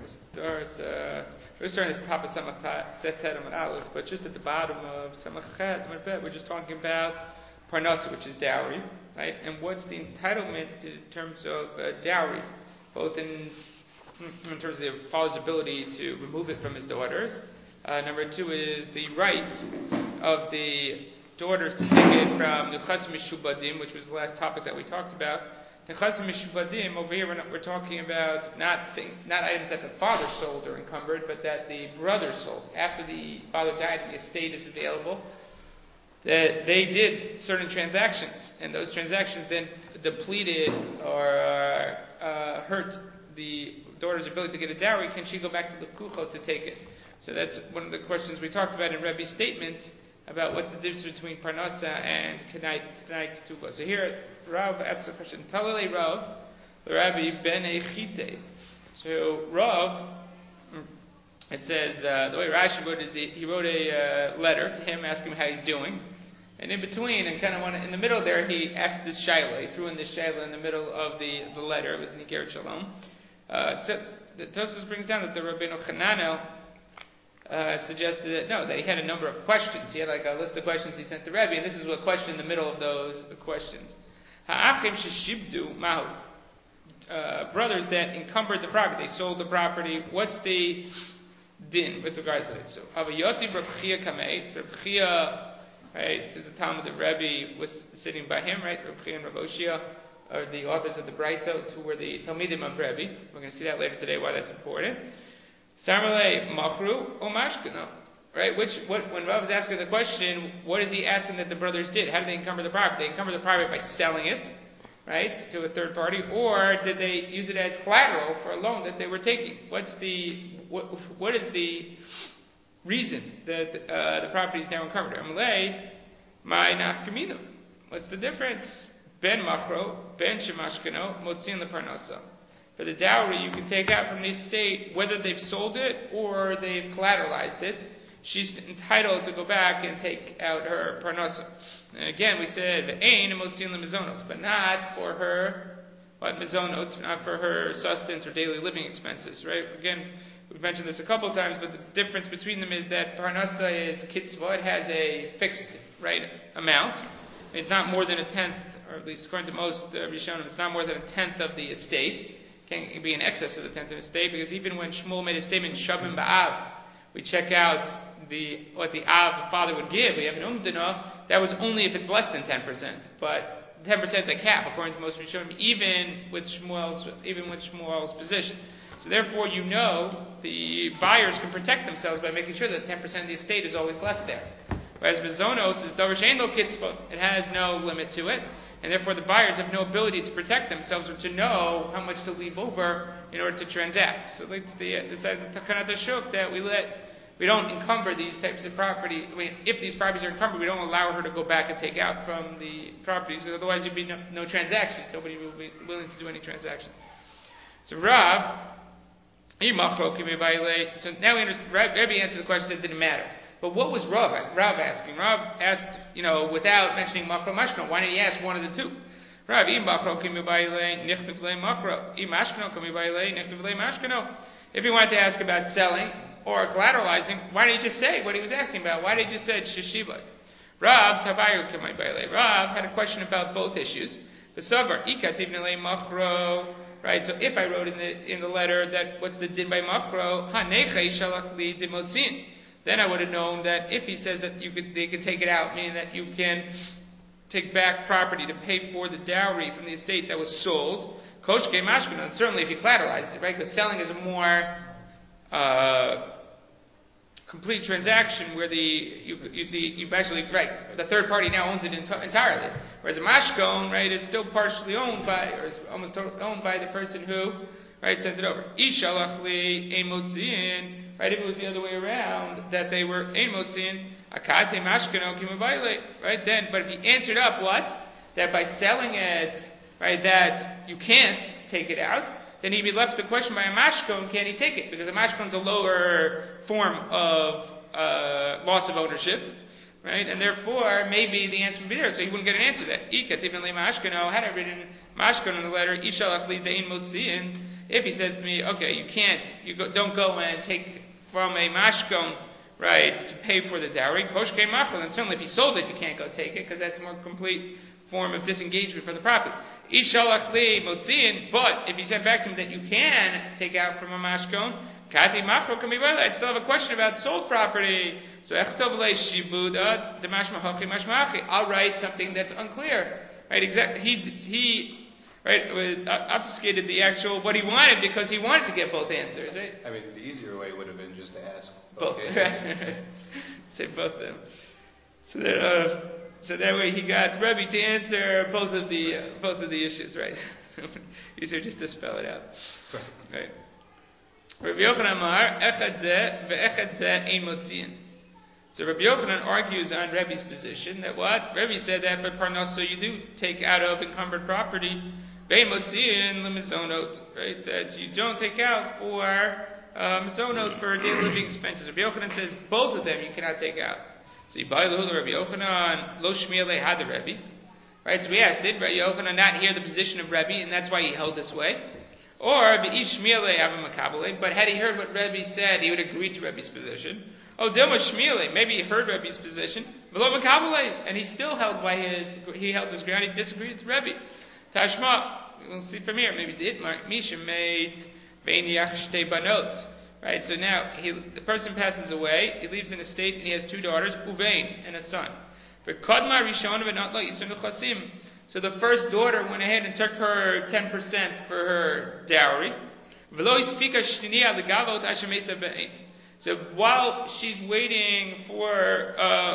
We're starting this top of Samach Set Tet Amud Aleph, but just at the bottom of Samach Chet Amud Bet, we're just talking about Parnasa, which is dowry, right? And what's the entitlement in terms of dowry, both in terms of the father's ability to remove it from his daughters. Number two is the rights of the daughters to take it from Nechasim Mishubadim, which was the last topic that we talked about. Nechasim Mishubadim, over here we're talking about not items that the father sold or encumbered, but that the brother sold. After the father died and the estate is available, that they did certain transactions, and those transactions then depleted or hurt the daughter's ability to get a dowry. Can she go back to the Kucho to take it? So that's one of the questions we talked about in Rebbe's statement about what's the difference between Parnasa and Kenai Ketubah. So here, Rav asks a question. Talale Rav, Rabbi Ben Echite. So Rav, it says, the way Rashi wrote it is he wrote a letter to him asking him how he's doing. And in between, and kind of in the middle there, he asked this shaila. He threw in this shaila in the middle of the letter. It was Nikeret Shalom. The Tosfos brings down that the Rabbeinu Chananel suggested that he had a number of questions. He had like a list of questions he sent to Rebbe, and this is a question in the middle of those questions. Ha'achim sheshibdu mahu. Brothers that encumbered the property, they sold the property. What's the din with regards to it? So Avayoti Reb Chia Kamei. So Reb Chia, right? There's a time that Rebbe was sitting by him, right? Reb Chia and Reb Oshia are the authors of the Breitot, who were the Talmidim of Rebbe. We're going to see that later today, why that's important. Sarmalei Machru o Mashkeno. Right? When Rav is asking the question, what is he asking that the brothers did? How did they encumber the property? They encumbered the property by selling it, right, to a third party, or did they use it as collateral for a loan that they were taking? What is the reason that the property is now encumbered? Amalei, my nafkamino. What's the difference? Ben machro, ben shemashkeno, motzin leparnasa. For the dowry, you can take out from the estate whether they've sold it or they've collateralized it. She's entitled to go back and take out her parnasa. And again, we said ve'ein motzin lemizonot, but not for her mizonot, not for her sustenance or daily living expenses. Right? Again, we've mentioned this a couple of times, but the difference between them is that parnasa is kitzvah; it has a fixed amount. It's not more than a tenth, or at least according to most Rishonim, it's not more than a tenth of the estate. It can be in excess of the tenth of the estate, because even when Shmuel made a statement, Shavim Ba'av, we check out what the Av father would give. We have an Umdana, that was only if it's less than 10%. But 10% is a cap, according to most Rishonim, even with Shmuel's position. So therefore, the buyers can protect themselves by making sure that 10% of the estate is always left there. Whereas Mizonos is Davar Shein Lo Kitzvah. It has no limit to it. And therefore the buyers have no ability to protect themselves or to know how much to leave over in order to transact. So it's the side of the Takanat HaShuk that we don't encumber these types of property. I mean, if these properties are encumbered, we don't allow her to go back and take out from the properties, because otherwise there'd be no transactions. Nobody will be willing to do any transactions. So Rav, so now we understand. Rabbi answered the question that didn't matter. But what was Rav asking? Rav asked, without mentioning Machro Mashkeno, why didn't he ask one of the two? Rav, if he wanted to ask about selling or collateralizing, why didn't he just say what he was asking about? Why did he just say Sheshiva? Rav had a question about both issues. Right, so if I wrote in the letter that what's the din by Machro, then I would have known that if he says that they could take it out, meaning that you can take back property to pay for the dowry from the estate that was sold, koshke mashkena, and certainly if you collateralized it, right? Because selling is a more complete transaction where you actually, right, the third party now owns it entirely. Whereas a mashkon, right, is still partially owned by, or is almost totally owned by the person who, right, sent it over. Ishalach li emotziin. Right, if it was the other way around, that they were ein motzin, akate mashkeno kimabayle, right? Then, but if he answered up what? That by selling it, right, that you can't take it out, then he'd be left the question by a mashkon, can he take it? Because a mashkon's a lower form of loss of ownership, right? And therefore, maybe the answer would be there, so he wouldn't get an answer to that. Ikativ le mashkeno, had I written mashkon in the letter, ishalach li ein motzin, if he says to me, okay, don't go and take from a mashkon, right, to pay for the dowry, koshke machol, and certainly if he sold it, you can't go take it, because that's a more complete form of disengagement from the property. Ishalach li motziin, but if he said back to him that you can take out from a mashkon, kati machol can be well. I still have a question about sold property. So echtov le shibuda demashma hachi mashmachi. I'll write something that's unclear. Right? Exactly. He obfuscated the actual what he wanted because he wanted to get both answers. Right? I mean, the easier way would have been just to ask both. Say both of them. So that way he got Rebbe to answer both of the issues, right? Easier just to spell it out. Right. Rabbi Yochanan Amar, echad zeh ve'echad zeh ein motziin. So Rabbi Yochanan argues on Rebbe's position that what? Rebbe said that for parnaso you do take out of encumbered property, ve'ein motziin lemizonot, right? That you don't take out for mizonot for daily living expenses. Rabbi Yochanan says both of them you cannot take out. So Yibaylahu Rabbi Yochanan lo shmiele had the Rebbe, right? So we asked, did Rabbi Yochanan not hear the position of Rebbe, and that's why he held this way? Or v'ish shmiele avim makabele, but had he heard what Rebbe said, he would agree to Rebbe's position. Oh, Dilma shmiele, maybe he heard Rebbe's position, v'lo makabele, and he still held his ground. He disagreed with Rebbe. Tashma, we'll see from here. Maybe did Misha made ve'niach shtei banot. Right, so now the person passes away, he leaves an estate, and he has 2 daughters, uvein, and a son. So the first daughter went ahead and took her 10% for her dowry. So while she's waiting for,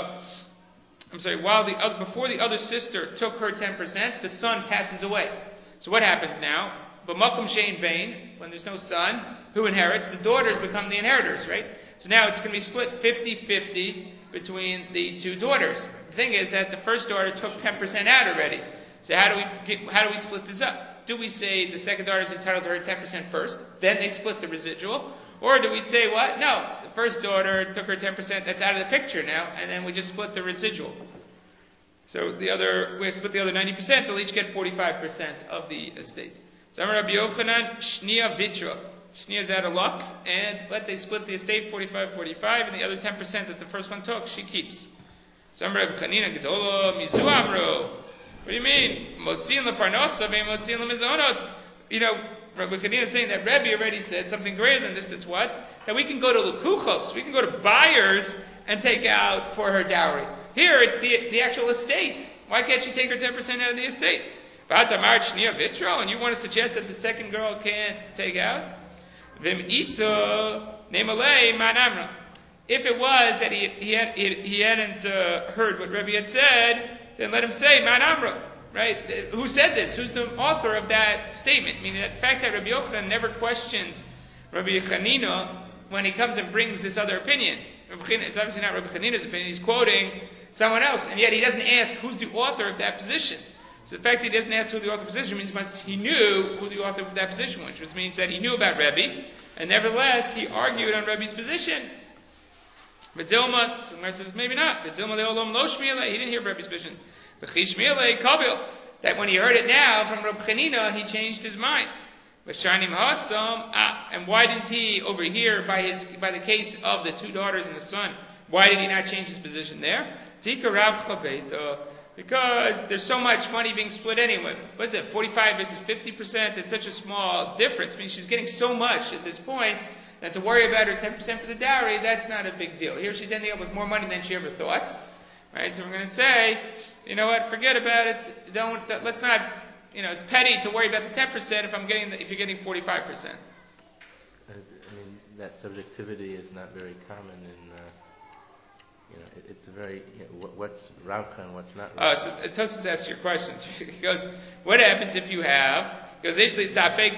before the other sister took her 10%, the son passes away. So what happens now? B'makom she'ein bein, when there's no son, who inherits? The daughters become the inheritors, right? So now it's going to be split 50-50 between the 2 daughters. The thing is that the first daughter took 10% out already. So how do we split this up? Do we say the second daughter is entitled to her 10% first, then they split the residual? Or do we say what? No, the first daughter took her 10%, that's out of the picture now, and then we just split the residual. So we split the other 90%, they'll each get 45% of the estate. So Amar Rabbi Yochanan, Shnia Vitra. Shnia is out of luck, and they split the estate 45-45, and the other 10% that the first one took, she keeps. So Amar Rabbi Chanina Gedola Mizu Amro. What do you mean? Motziin lefarnosa ve'motziin lemizonot. Rabbi Chanina is saying that Rebbe already said something greater than this. It's what? That we can go to lukuchos, we can go to buyers and take out for her dowry. Here it's the actual estate. Why can't she take her 10% out of the estate? And you want to suggest that the second girl can't take out? If it was that he hadn't heard what Rebbe had said, then let him say man amra, right? Who said this? Who's the author of that statement? Meaning the fact that Rabbi Yochanan never questions Rabbi Chanina when he comes and brings this other opinion. It's obviously not Rabbi Chanina's opinion. He's quoting someone else, and yet he doesn't ask who's the author of that position. So the fact that he doesn't ask who the author of the position means he knew who the author of that position was, which means that he knew about Rebbe, and nevertheless he argued on Rebbe's position. But Dilma, someone says maybe not. But Dilma le'olam lo shmiele, he didn't hear Rebbe's position. But chishmiele kabil, that when he heard it now from Rabbi Chanina, he changed his mind. But Shanim Hasam, and why didn't he over here by the case of the 2 daughters and the son? Why did he not change his position there? Tika Rav Chabeita. Because there's so much money being split anyway. What's it, 45 versus 50%? It's such a small difference. I mean, she's getting so much at this point that to worry about her 10% for the dowry, that's not a big deal. Here she's ending up with more money than she ever thought. Right? So we're going to say, you know what, forget about it. Let's not, it's petty to worry about the 10% if you're getting 45%. I mean, that subjectivity is not very common in... it's a very, what's Ravcha and what's not Ravcha. So Tosfos asks your questions. He goes, what happens if you have, what if you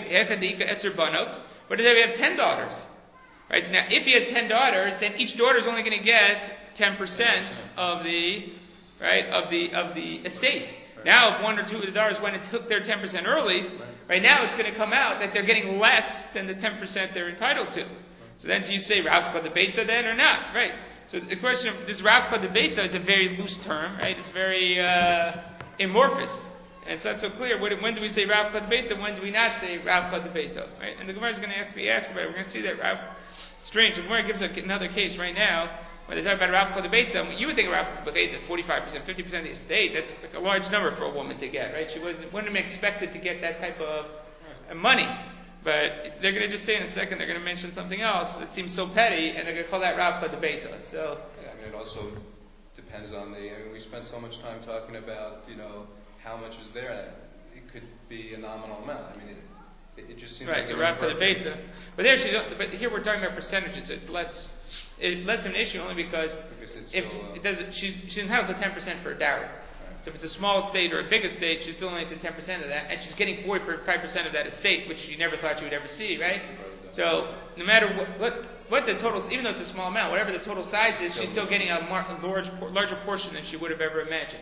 have 10 daughters? Right, so now if he has 10 daughters, then each daughter is only going to get 10% of the estate. Right. Now if 1 or 2 of the daughters went and took their 10% early, right now it's going to come out that they're getting less than the 10% they're entitled to. So then do you say Ravcha the Beta then or not? Right. So the question of this Ravcha de Beta is a very loose term, right? It's very amorphous. And it's not so clear. When do we say Rav Chad Beita? When do we not say Rav Chad Beita? Right? And the Gemara is going to ask about it. We're going to see that Rav. Strange. The Gemara gives another case right now when they talk about Rav Chad Beita. You would think Rav Chad Beita, 45%, 50% of the estate. That's like a large number for a woman to get, right? She wouldn't have expected to get that type of money. But they're going to just say in a second, they're going to mention something else that seems so petty, and they're going to call that Rav Chad Beita. So. Yeah, I mean, it also depends on we spent so much time talking about, how much is there. It could be a nominal amount. I mean, it just seems right. like So Rav Chad Beita, but here we're talking about percentages. So it's less of an issue only because she's entitled to 10% for a dowry. Right. So if it's a small estate or a big estate, she's still only to 10% of that, and she's getting 45% of that estate, which she never thought she would ever see, right? So no matter what the total, even though it's a small amount, whatever the total size is, she's still getting a larger portion than she would have ever imagined.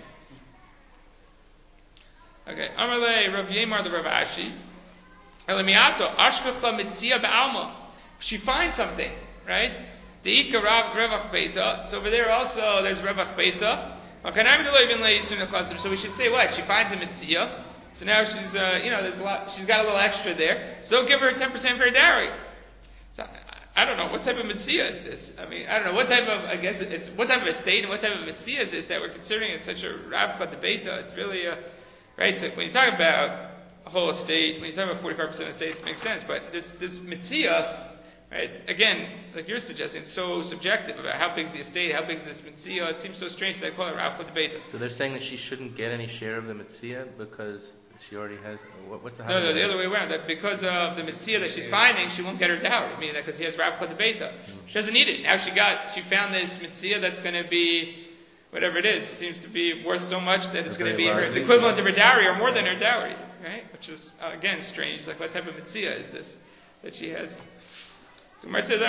Okay, Amarle Rav Yemar the Rav Ashi, Elamiato Ashkacha Mitzia Ba'alma. She finds something, right? Deika Revach Beita. So over there also there's Revach Beita. So we should say what? She finds a Mitzia. So now she's there's a lot. She's got a little extra there. So don't give her 10% for her dowry. So I don't know what type of mitzvah is this. I mean, I don't know what type of. I guess it's what type of estate and what type of mitzvah is this that we're considering it such a Rav Chad Beita. It's really right. So when you talk about a whole estate, when you talk about 45% of estates, it makes sense. But this mitzvah, right? Again, like you're suggesting, it's so subjective about how big's the estate, how big's this mitzvah. It seems so strange that they call it Rav Chad Beita. So they're saying that she shouldn't get any share of the mitzvah because she already has. What's the? No, the other way around. That because of the mitzvah that she's finding, she won't get her dowry. Meaning that because he has Rav Chad Beita, she doesn't need it. Now she found this mitzvah that's going to be whatever it is. Seems to be worth so much that it's going to be the equivalent of her dowry or more than her dowry, right? Which is again strange. Like what type of mitzvah is this that she has? So Gemara says,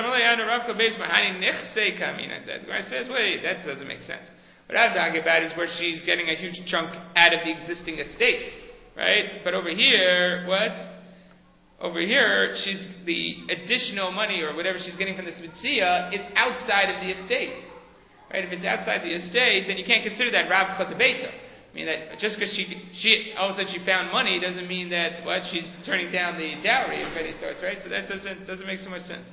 the Gemara says, wait, that doesn't make sense. What I'm talking about is where she's getting a huge chunk out of the existing estate. Right? But over here, what? Over here, she's the additional money or whatever she's getting from this mitzvah is outside of the estate. Right? If it's outside the estate, then you can't consider that Rav Chad Beita. I mean that just because she all of a sudden she found money doesn't mean that she's turning down the dowry if any sorts, right? So that doesn't make so much sense.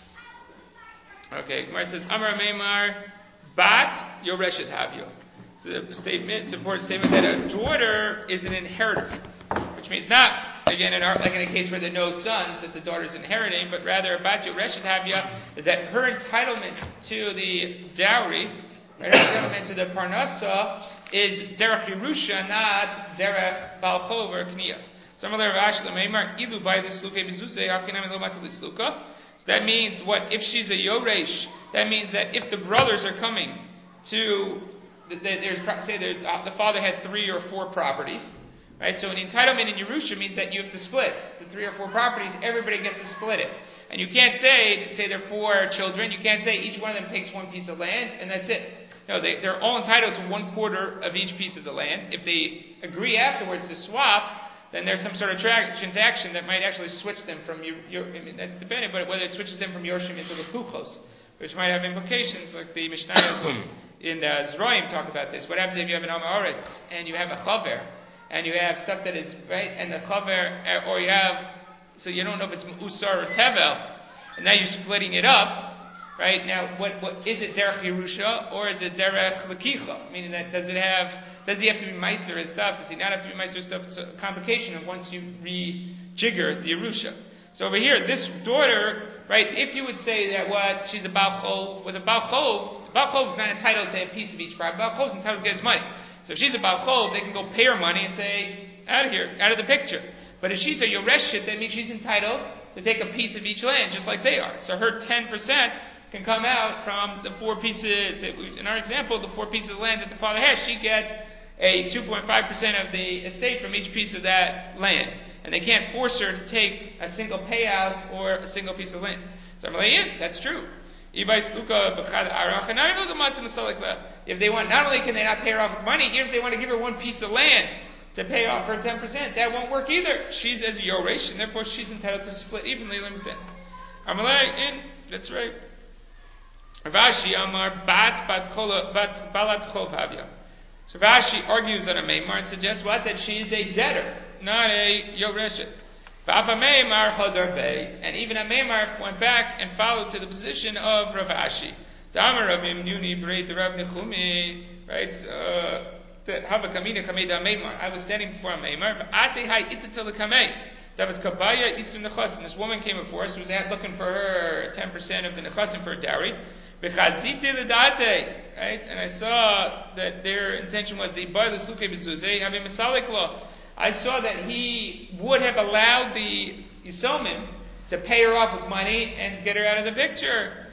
Okay, Gemara says Amar Meimar Bat Yoreshet Havyo. So the statement, it's an important statement that a daughter is an inheritor, which means not, again, like in a case where there are no sons, that the daughter is inheriting, but rather, Bat Yoreshet Havya, is that her entitlement to the dowry, her entitlement to the Parnasa, is Derech Yerusha, not Derech Balchov or Kniya. So that means what? If she's a Yoresh, that means that if the brothers are coming to the father had 3 or 4 properties, right? So an entitlement in Yerusha means that you have to split the 3 or 4 properties. Everybody gets to split it, and you can't say there are 4 children. You can't say each one of them takes one piece of land and that's it. No, they're all entitled to 1/4 of each piece of the land. If they agree afterwards to swap, then there's some sort of transaction that might actually switch them from that's dependent, but whether it switches them from Yorshim into Lechuchos, which might have implications, like the Mishnayos in Zroim talk about this. What happens if you have an Amaretz and you have a Chaver, and you have stuff that is, right, and the Chaver, or you have, so you don't know if it's Usar or Tevel, and now you're splitting it up, right? Now, what is it Derech Yerusha, or is it Derech Lekicha? Meaning that, does he have to be Meiser and stuff? Does he not have to be Meiser and stuff? It's a complication of once you rejigger the Yerusha. So over here, this daughter, right, if you would say that she's a Baal Chov, with a Baal Chov is not entitled to a piece of each property. Baal Chov is entitled to get his money. So if she's a Baal Chov, they can go pay her money and say, out of here, out of the picture. But if she's a Yoreshit, that means she's entitled to take a piece of each land, just like they are. So her 10% can come out from the 4 pieces, in our example, the 4 pieces of land that the father has, she gets a 2.5% of the estate from each piece of that land. And they can't force her to take a single payout or a single piece of land. So I'm like, that's true. If they want, not only can they not pay her off with money, even if they want to give her 1 piece of land to pay off her 10%, that won't work either. She's as a Yoresh, and therefore she's entitled to split evenly. That's right. Ravashi Amar Bat Balat Chov Havya. So Rashi argues on a Meimar and suggests what? That she is a debtor, not a Yoreshet. And even a Meimar went back and followed to the position of Rav Ashi. Right? I was standing before a Meimar. This woman came before us who was looking for her 10% of the nechasim for her dowry. Right? And I saw that their intention was I saw that he would have allowed the Yisomim to pay her off with money and get her out of the picture.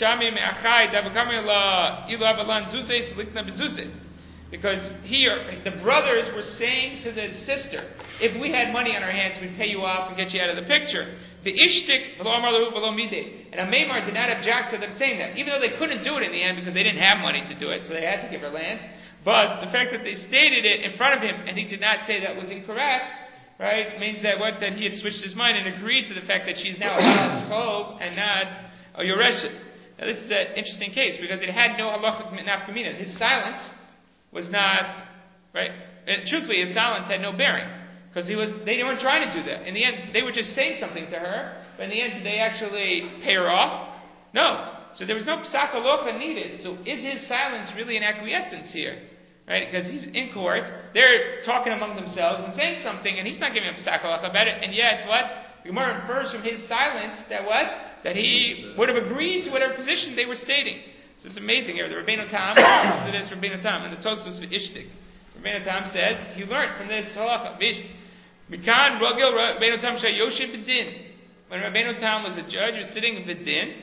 Because here, the brothers were saying to the sister, if we had money on our hands, we'd pay you off and get you out of the picture. The ishtik, and a Meimar did not object to them saying that, even though they couldn't do it in the end because they didn't have money to do it, so they had to give her land. But the fact that they stated it in front of him and he did not say that was incorrect, right, means that that he had switched his mind and agreed to the fact that she's now a Balas Chov and not a Yoreshet. Now this is an interesting case because it had no halachic nafkamina. His silence was not, right? And truthfully, his silence had no bearing because they weren't trying to do that. In the end, they were just saying something to her, but in the end, did they actually pay her off? No. So there was no psak halacha needed. So is his silence really an acquiescence here? Right? Because he's in court, they're talking among themselves and saying something, and he's not giving a psak halacha about it, and yet what? The Gemara infers from his silence that what? That he would have agreed to whatever position they were stating. So it's amazing here. The Rabbeinu Tam, this is Rabbeinu Tam, and the Tosfos for Ishtik. Rabbeinu Tam says, he learned from this halacha, Mikan Rogel Rabbeinu Tam Shayoshe B'din. When Rabbeinu Tam was a judge, he was sitting in B'din,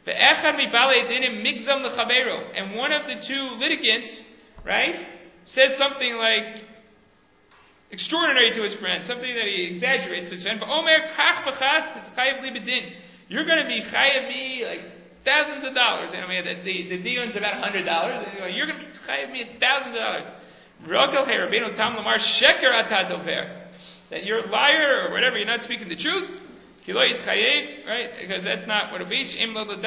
and one of the two litigants, right, says something like extraordinary to his friend, something that he exaggerates to his friend. You're going to be chayav me like thousands of dollars. And I mean, the dealing's about $100. You're going to be chayav me $1,000. That you're a liar or whatever. You're not speaking the truth. Right? Because that's not what it is.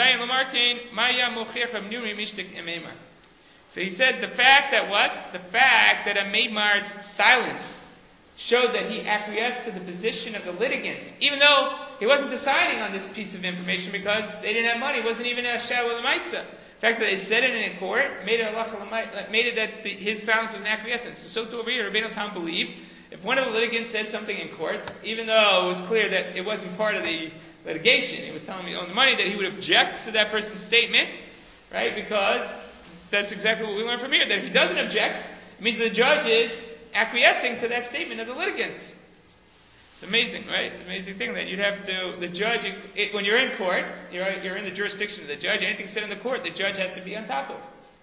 So he says the fact that what? The fact that a Meimar's silence showed that he acquiesced to the position of the litigants, even though he wasn't deciding on this piece of information because they didn't have money. It wasn't even a Shalom L'maisa. The fact that they said it in court made it that his silence was an acquiescence. So to over here, Rabbeinu Tam believed if one of the litigants said something in court, even though it was clear that it wasn't part of the litigation, he was telling me he owned the money, that he would object to that person's statement, right? Because that's exactly what we learned from here, that if he doesn't object, it means the judge is acquiescing to that statement of the litigant. It's amazing, right? Amazing thing that you'd have to, the judge, when you're in court, you're in the jurisdiction of the judge, anything said in the court, the judge has to be on top of.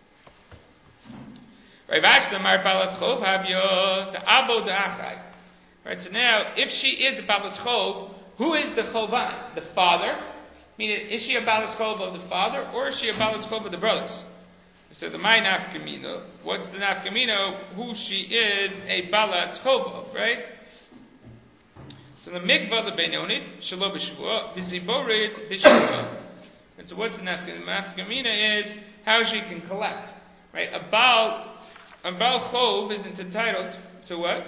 Right, so now, if she is a Balas Chov, who is the Chovan? The father? Meaning, is she a Balas Chov of the father, or is she a Balas Chov of the brothers? So the my nafkamino, what's the nafkamino? Who she is a Balas Chov of, right? So the mikvah the benonit shelo b'shvua v'ziborit b'shvua. And so what's the nafkamina? Nafkamina is how she can collect, right? A Baal Chov is entitled to what?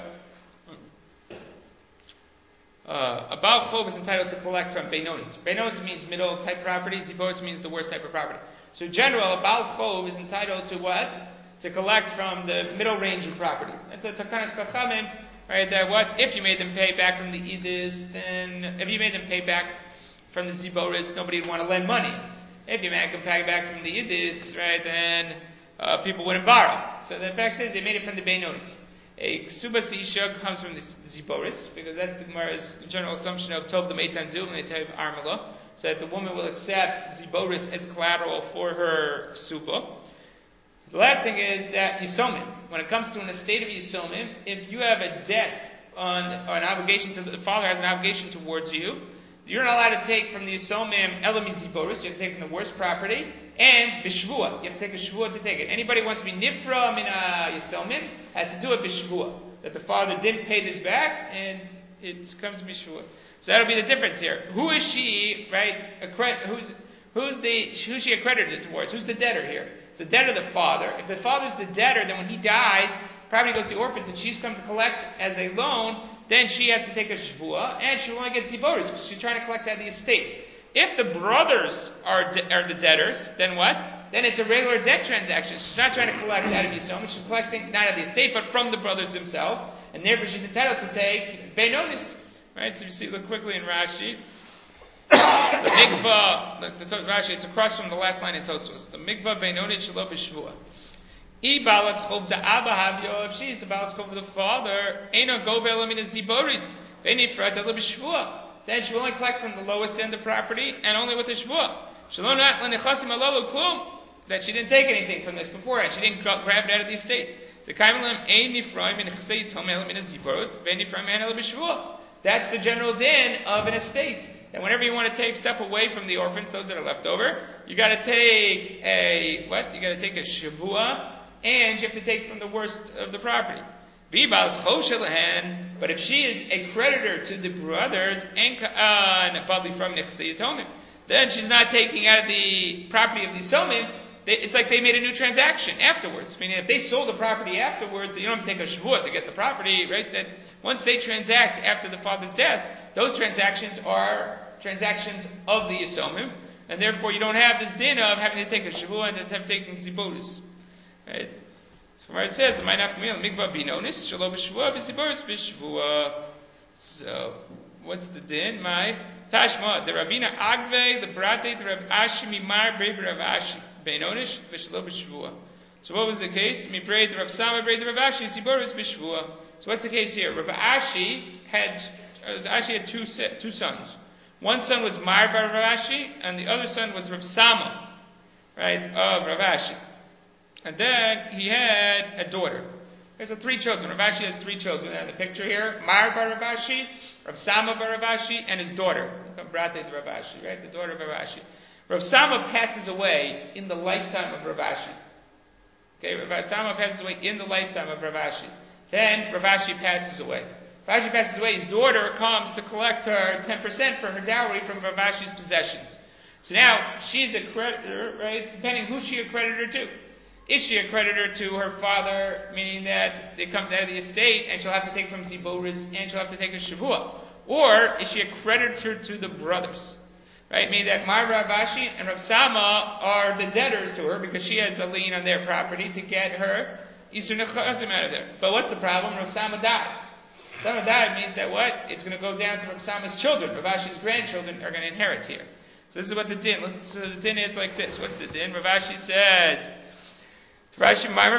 A Baal Chov is entitled to collect from benonit. Benonit means middle type property. Ziborit means the worst type of property. So in general, a Baal Chov is entitled to what? To collect from the middle range of property. That's a Takanas Chachamim, right? That what? If you made them pay back from the Idis, then if you made them pay back from the Ziboris, nobody would want to lend money. If you made them pay back from the Idis, right, then people wouldn't borrow. So the fact is, they made it from the Beinonis. A Ksubas Isha comes from the Ziboris, because that's the Gemara's general assumption of Tov the Meitan Du, and they tell Armala, so that the woman will accept Ziboris as collateral for her Ksuba. The last thing is that Yisomim. When it comes to an estate of Yisomim, if you have a debt on an obligation to the father has an obligation towards you, you're not allowed to take from the Yisomim Elam Ziboris, you have to take from the worst property, and Bishvua. You have to take a Shvua to take it. Anybody who wants to be Nifra min Yisomim has to do it Bishvua. That the father didn't pay this back, and it comes to Bishvua. So that'll be the difference here. Who is she, right? Who's she accredited towards? Who's the debtor here? It's the debt of the father. If the father's the debtor, then when he dies, property goes to the orphans, and she's come to collect as a loan, then she has to take a shvua, and she will only get ziboris, because she's trying to collect out of the estate. If the brothers are the debtors, then what? Then it's a regular debt transaction. She's not trying to collect out of Yisomim, she's collecting not out of the estate, but from the brothers themselves, and therefore she's entitled to take beinonis. Right? So you see, look quickly in Rashi. The mikvah, Rashi, it's across from the last line in Tosfos. The mikvah beinonis shelo b'shvua. Balat chov da abba havyo, if she's the balat chov of the father, eino gobel min ziborit, benifrat ala b'shvua. Then she will only collect from the lowest end of property and only with the shvua. Shalom nat l'nechasim alalu klum, that she didn't take anything from this beforehand. She didn't grab it out of the estate. The kaimelim ein nifraim in chesed tomel min ziborot, benifraim an ala b'shvua. That's the general din of an estate. That whenever you want to take stuff away from the orphans, those that are left over, you got to take a what? You got to take a shavua, and you have to take from the worst of the property. But if she is a creditor to the brothers, then she's not taking out of the property of the Yisomim. It's like they made a new transaction afterwards. Meaning, if they sold the property afterwards, you don't have to take a shvuah to get the property, right? That once they transact after the father's death, those transactions are transactions of the Yisomim, and therefore you don't have this din of having to take a shvuah and have taken ziboris. Right? So where it says, the mikvah binonis shelo b'shvuah b'ziboris b'shvuah. So what's the din? My tashma the Ravina Agve the Brate the Rav Ashi mimar brei Rav Ashi binonis v'shelo b'shvuah. So what was the case? Mi brei the Rav Sama brei the Rav Ashi ziboris b'shvuah. So what's the case here? Rav Ashi had two sons. One son was Mar bar Rav Ashi, and the other son was Rav Sama, right, of Rav Ashi. And then he had a daughter. Okay, so 3 children. Rav Ashi has 3 children in the picture here. Mar bar Rav Ashi, Rav Sama bar Rav Ashi, and his daughter. Brate to Rav Ashi, right? The daughter of Rav Ashi. Rav Sama passes away in the lifetime of Rav Ashi. Okay, Rav Sama passes away in the lifetime of Rav Ashi. Then Rav Ashi passes away. Rav Ashi passes away, his daughter comes to collect her 10% for her dowry from Rav Ashi's possessions. So now, she's a creditor, right? Depending who's she a creditor to. Is she a creditor to her father, meaning that it comes out of the estate and she'll have to take from ziboris and she'll have to take a shavua? Or is she a creditor to the brothers? Right? Meaning that Mar Rav Ashi and Rav Sama are the debtors to her because she has a lien on their property to get her Isur Nechasim out of there. But what's the problem? Rav Sama died. Sama died means that what? It's going to go down to Rav Sama's children. Rav Ashi's grandchildren are going to inherit here. So this is what the din. Listen, so the din is like this. What's the din? Rav Ashi says, once she went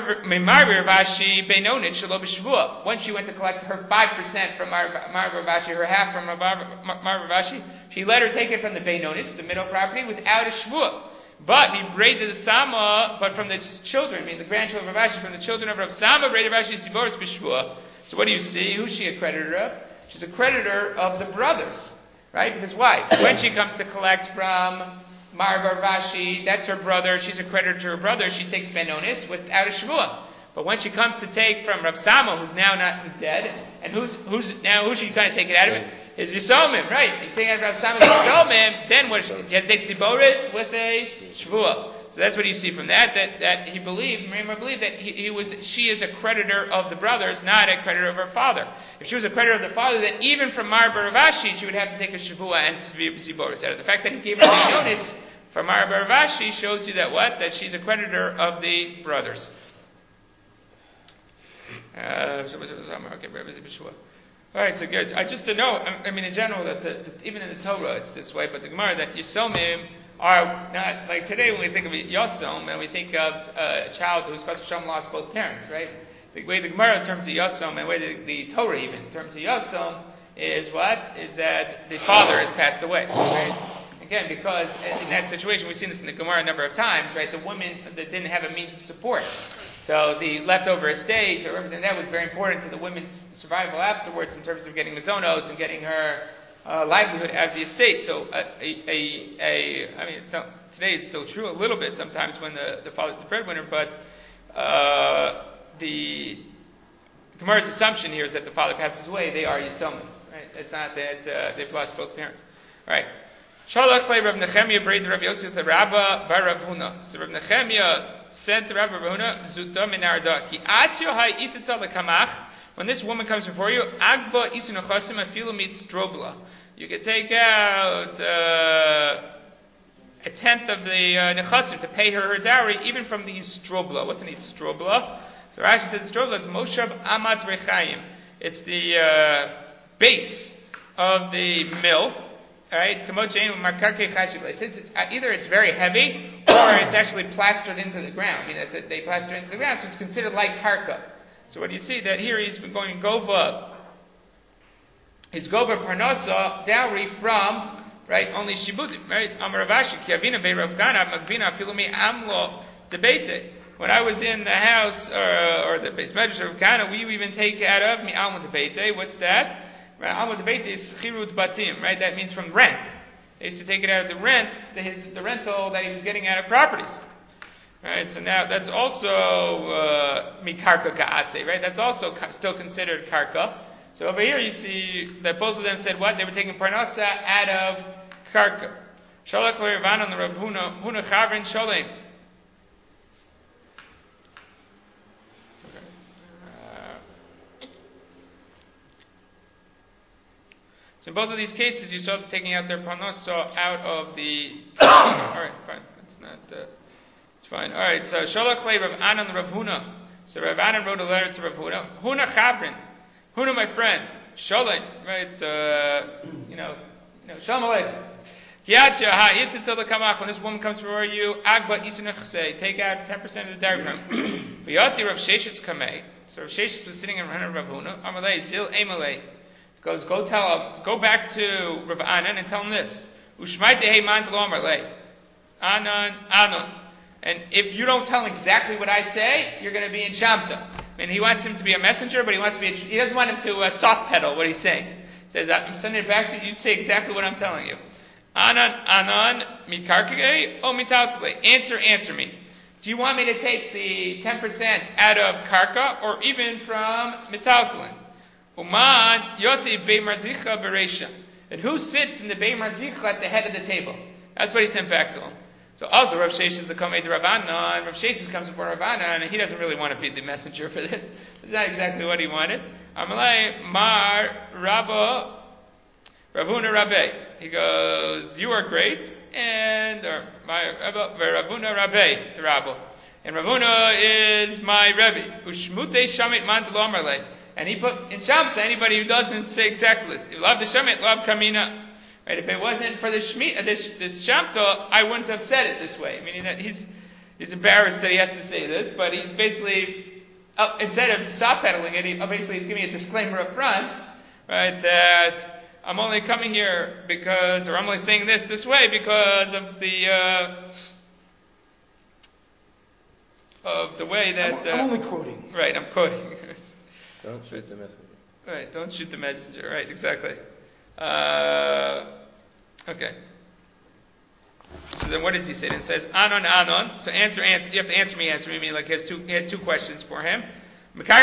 to collect her 5% from Mar Rav Ashi, her half from Mar Rav Ashi, she let her take it from the Beinonis, the middle property, without a shvuah. But he braided the Sama, but from the children, I mean the grandchildren of Rav Ashi, from the children of Rav Sama, braided Rav Ashi Siboris b'shvuah. So what do you see? Who's she a creditor of? She's a creditor of the brothers, right? Because why? When she comes to collect from Mar Rav Ashi, that's her brother, she's a creditor to her brother, she takes Beinonis without a shvuah. But when she comes to take from Rav Sama, who's dead, and who's she going to take it out of it? Is Yisomim, right? He's taking out of Rav Sama's Yisomim, then what? She has to take Ziboris with a shvuah. So that's what you see from that he believed, Miriam believed that she is a creditor of the brothers, not a creditor of her father. If she was a creditor of the father, then even from Mar Rav Ashi, she would have to take a shavua and ziboris out of. The fact that he gave her the notice from Mar Rav Ashi shows you that what? That she's a creditor of the brothers. Alright, so good. Just to know, I mean in general, that even in the Torah it's this way, but the Gemara, that Yisomim are not, like today when we think of Yosom, and we think of a child who's Chas v'Shalom lost both parents, right? The way the Gemara in terms of Yosom, and the way the Torah even, in terms of Yosom, is what? Is that the father has passed away, right? Again, because in that situation, we've seen this in the Gemara a number of times, right? The woman that didn't have a means of support. So the leftover estate or everything, that was very important to the women's survival afterwards in terms of getting mazonos and getting her livelihood out of the estate. So I mean, today it's still true a little bit sometimes when the father's the breadwinner, but the Gemara's assumption here is that the father passes away, they are Yisomim, right? It's not that they've lost both parents. All right. Shalach le Rav Nechemia braid Rav Yosef le Rabba bar Rav Huna. So Rav Nechemia said to Rabbi Huna, Zuta minarda ki atyo hay itata lekamach. When this woman comes before you, agba isun achasim afilu mit strobla. You could take out a tenth of the nechasim to pay her dowry, even from the strobla. What's an strobla? So Rashi says strobla is moshav amat rechaim. It's the base of the mill. All right, since it's either it's very heavy or it's actually plastered into the ground. I mean, they plaster it into the ground, so it's considered like karka. So what do you see that here he's been going gova. His gova parnasa dowry from right only shibudim. Right, Amar Ravashi kiavina beirav gana magvina filumi amlo debate. When I was in the house or the base medrash of Kana, we even take out of mi alma debate. What's that? Alma debate is chirut batim, right? That means from rent. They used to take it out of the rent, the rental that he was getting out of properties. Right? So now that's also mikarka ka'ate, right? That's also still considered karka. So over here you see that both of them said what? They were taking parnasa out of karka. Sholach le'Ravan on the Rav Huna chavrin sholem. So in both of these cases, you saw them taking out their parnasa out of the. All right, fine. That's not. It's fine. All right. So Sholach le Rav Anan Rav Huna. So Rav Anan wrote a letter to Rav Huna. Huna Chavrin. Huna, my friend. Sholem. Right. Shalom Aleichem. When this woman comes before you, Agba Isunach say, take out 10% of the dowry from him. V'yati Rav Sheshes Kamei. So Rav Sheshes was sitting in front of Rav Huna. Amalei Zil Emalei. Goes, go back to Rav Anan and tell him this. Ushmaite heiman delomar le. Anan. And if you don't tell him exactly what I say, you're going to be in Shamta. I mean, he wants him to be a messenger, but he doesn't want him to soft pedal what he's saying. He says, I'm sending it back to you. You say exactly what I'm telling you. Anan, mikarkege o mitautale. Answer me. Do you want me to take the 10% out of karka or even from mitautale? Uman yoti bei marzicha bereisha. And who sits in the bei marzicha at the head of the table? That's what he sent back to him. So also Rav Sheshes is the kamei to Rav Anan, and Rav Sheshes comes before Rav Anan, and he doesn't really want to be the messenger for this. That's not exactly what he wanted. Amalei mar Rabba Rav Huna Rabbe. He goes, you are great, and my Rav Huna Rabbe to Rabba. And Rav Huna is my Rebbe. Ushmute shamit man d'lo amarle. And he put in Shamta anybody who doesn't say exactly this. If love the Shemet, love Kamina. Right? If it wasn't for this Shamta, I wouldn't have said it this way. Meaning that he's embarrassed that he has to say this, but he's basically, instead of soft pedaling it, he's giving a disclaimer up front, right? That I'm only coming here because, or I'm only saying this way because of the way that. I'm only quoting. Right, I'm quoting. Don't shoot the messenger. Right, don't shoot the messenger. Right, exactly. Okay. So then what does he say? It says, Anon. So answer. You have to answer me. Meaning like he had two questions for him. Is it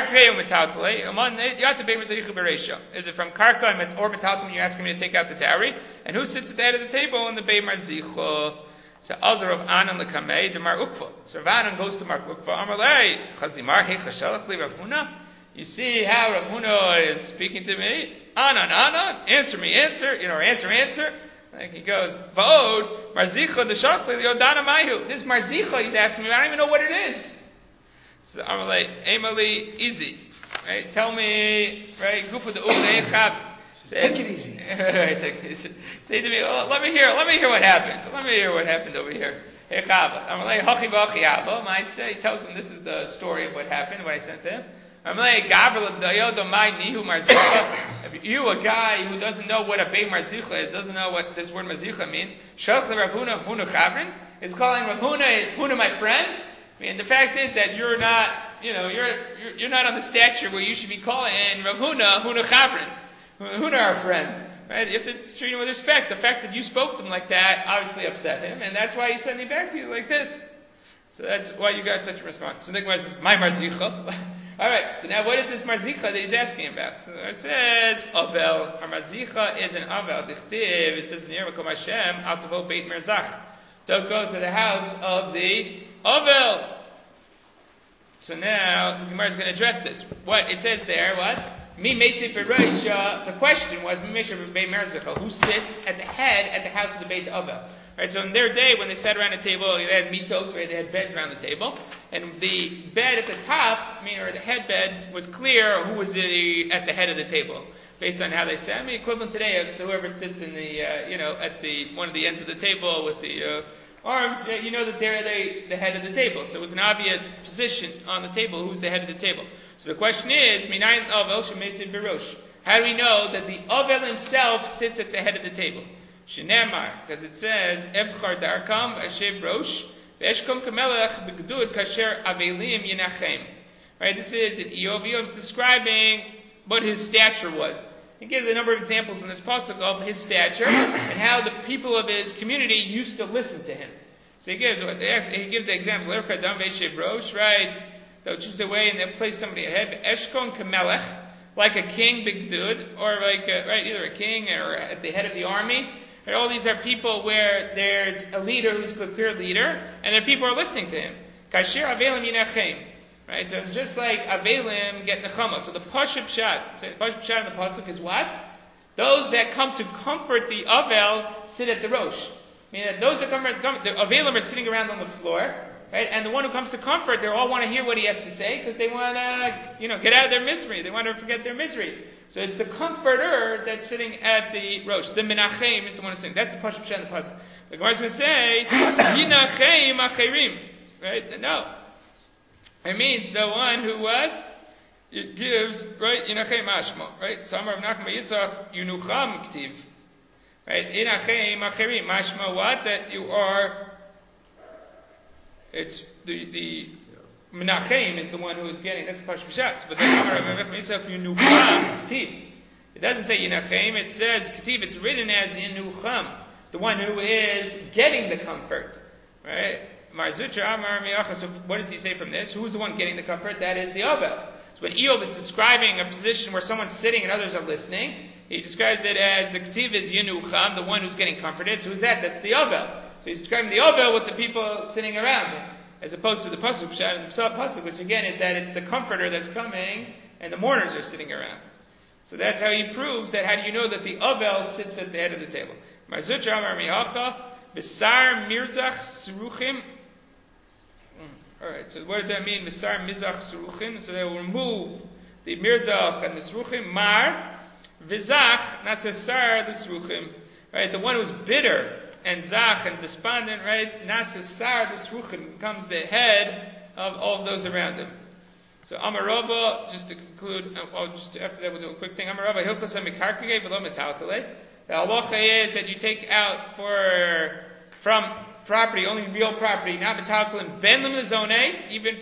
from karka or metaltalei? You're asking me to take out the dowry? And who sits at the head of the table in the bei marzicha? So Azar of Anan lekamei demar ukva. So Rav Anan goes to Mar Ukva. Amalei chazimar hechashalach li Rav Huna. You see how Rav Huna is speaking to me? Anan, answer me, answer. Like he goes, Vod, Marzicha the Shakli, the Odana Mayu. This Marzicha he's asking me, I don't even know what it is. So I'm like, Emily, easy. Right? Tell me, right, Gufa the Ulei Chab. Take it easy. Right, say to me, let me hear what happened. Let me hear what happened over here. Hey Chava. I'm like, Hachi Vachi Abba. I say, he tells him this is the story of what happened, what I sent to him. I'm like, if you, a guy who doesn't know what a bei marzicha is, doesn't know what this word marzicha means, Shalch Rav Huna Chavrin, is calling Rav Huna my friend. I mean, the fact is that you're not, you're not on the stature where you should be calling Rav Huna Chavrin, Huna our friend. Right? You have to treat him with respect. The fact that you spoke to him like that obviously upset him, and that's why he's sending back to you like this. So that's why you got such a response. So the Gemara says, my marzicha. All right, so now what is this marzicha that he's asking about? So it says, Avel. Our marzicha is an Avel. Dichtiv, it says, near Makom Hashem, Altavo Beit Merzach. Don't go to the house of the Avel. So now the Gemara is going to address this. What it says there, what? Mi Meisei Bereisha, the question was, Mi Meisei Beit Merzichel, who sits at the head at the house of the Beit Avel? Right, so in their day, when they sat around a table, they had mitot, right? They had beds around the table, and the bed at the top, or the head bed, was clear who was at the head of the table, based on how they sat. Equivalent today of whoever sits in the, at the one of the ends of the table with the arms, you know that they're the head of the table. So it was an obvious position on the table. Who's the head of the table? So the question is, Minayin Avel Shemeisid Birosh. How do we know that the Avel himself sits at the head of the table? Shenemar, because it says, Evchar Darkam Ashev Rosh, Ve'eshkom Kamelech Begdud Kasher Avelim Yinachem. Right, this is in Eov. Eov's describing what his stature was. He gives a number of examples in this pasuk of his stature and how the people of his community used to listen to him. So he gives the examples. Evchar Darkam Ashev Rosh, right? They'll choose their way and they'll place somebody ahead. Eshkon Kamelech, like a king, Begdud, or like either a king or at the head of the army. Right, all these are people where there's a leader who's the clear leader, and there people are listening to him. Kasher Avelim Yinachem. Right, so just like Avelim get Nechama. So the Pashup Pshat, the Pashup Pshat in the pasuk is what? Those that come to comfort the Avel sit at the Rosh. Meaning that those that come, the Avelim are sitting around on the floor, right? And the one who comes to comfort, they all want to hear what he has to say because they want to, get out of their misery. They want to forget their misery. So it's the comforter that's sitting at the Rosh. The Menachem is the one who's sitting. That's the Pashup Pshat in the pasuk. The Gemara is going to say Yinachem Acherim, right? No, it means the one who what? It gives, right? Yinachem Mashma, right? Samar of Nachman Yitzchak Yunucham Ktiv, right? Yinachem Acherim Mashma what? That you are. It's the Menachem is the one who is getting, that's the Pashup Pshat. But then Amar Rav Yitzchak Yunucham Ktiv. It doesn't say Yinachem, it says Ktiv, it's written as Yunucham, the one who is getting the comfort. Right? Mar Zutra Amar Miyacha. So what does he say from this? Who's the one getting the comfort? That is the Avel. So when Eov is describing a position where someone's sitting and others are listening, he describes it as the Ktiv is Yunucham, the one who's getting comforted. So who's that? That's the Avel. So he's describing the Avel with the people sitting around him, as opposed to the Pasuk Pshat and the Psal Pasuk, which again is that it's the comforter that's coming and the mourners are sitting around. So that's how he proves that. How do you know that the Avel sits at the head of the table? Mar Zutra Amar Mihacha B'sar Mirzach Suruchim. Alright, so what does that mean? B'sar Mirzach Suruchim. So they will remove the Mirzach and the Suruchim. Mar V'zach Nasasar the Suruchim. Right, the one who's bitter and zach and despondent, right? Nasasar the Sruchim becomes the head of all of those around him. So Amarava, just to conclude, just after that we'll do a quick thing. Amarava hilchos hamikarkege below metaltale. The halacha is that you take out from property, only real property, not metaltalim, ben lemazone, even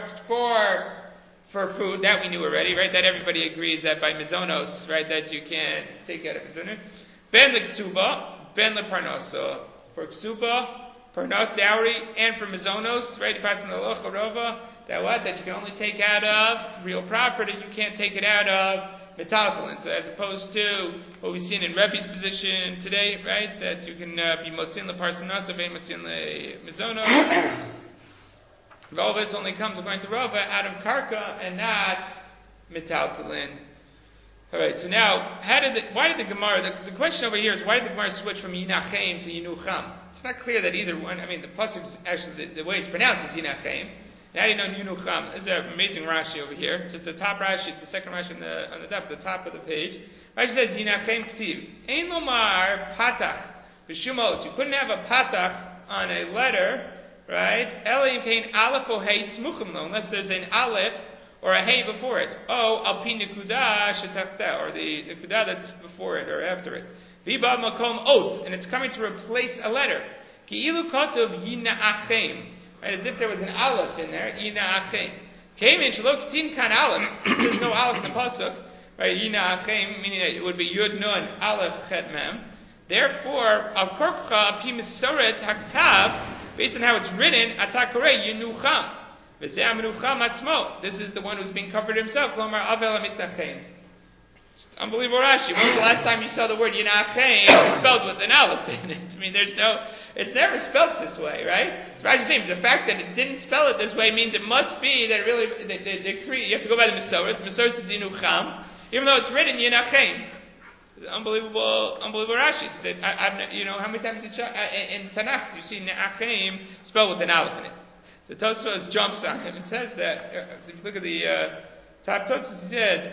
for food. That we knew already, right? That everybody agrees that by mizonos, right, that you can take out of mizonos. Ben lektuba. Ben le parnasa, for ksuba, parnas dowry, and for mizonos, right? You pass in the locha rova that you can only take out of real property. You can't take it out of metaltalin. So as opposed to what we've seen in Rebbe's position today, right? That you can be motzin le parsanasa, be motzin le mizonos. All this only comes according to Rava out of karka and not metaltalin. All right, so now, why did the Gemara, the question over here is, why did the Gemara switch from Yinachem to Yinucham? It's not clear that either one, the pasuk is actually, the way it's pronounced is Yinachem. And how do you know Yinucham? This is an amazing Rashi over here. Just the top Rashi, it's the second Rashi on the top of the page. Rashi says, Yinachem Ktiv. Ein lomar patach b'shumot. You couldn't have a patach on a letter, right? Elim kein aleph o hey smuchim lo, unless there's an aleph or a hey before it. Oh, al pi nekuda shetachta, or the nekuda that's before it or after it. Viba makom ot, and it's coming to replace a letter. Ki'ilu kotov yina'achem, right? As if there was an aleph in there. Yina'achem. Keimin shelo k'tin kan aleph, since there's no aleph in the pasuk, right? Yina'achem, meaning that it would be yud nun aleph chet mem. Therefore, al korcha pi misoret haktav, based on how it's written, atakore yinucham. This is the one who's being covered himself. Unbelievable Rashi. When was the last time you saw the word Yinachem spelled with an aleph in it? There's no, It's never spelt this way, right? So Rashi's saying the fact that it didn't spell it this way means it must be that it really, you have to go by the Masoros. The Masoros is Yinucham, even though it's written Yinachem. Unbelievable Rashi. It's that how many times in Tanakh do you see Ne'achem spelled with an aleph in it? So Tosfos jumps on him and says that. If you look at the top Tosfos, he says,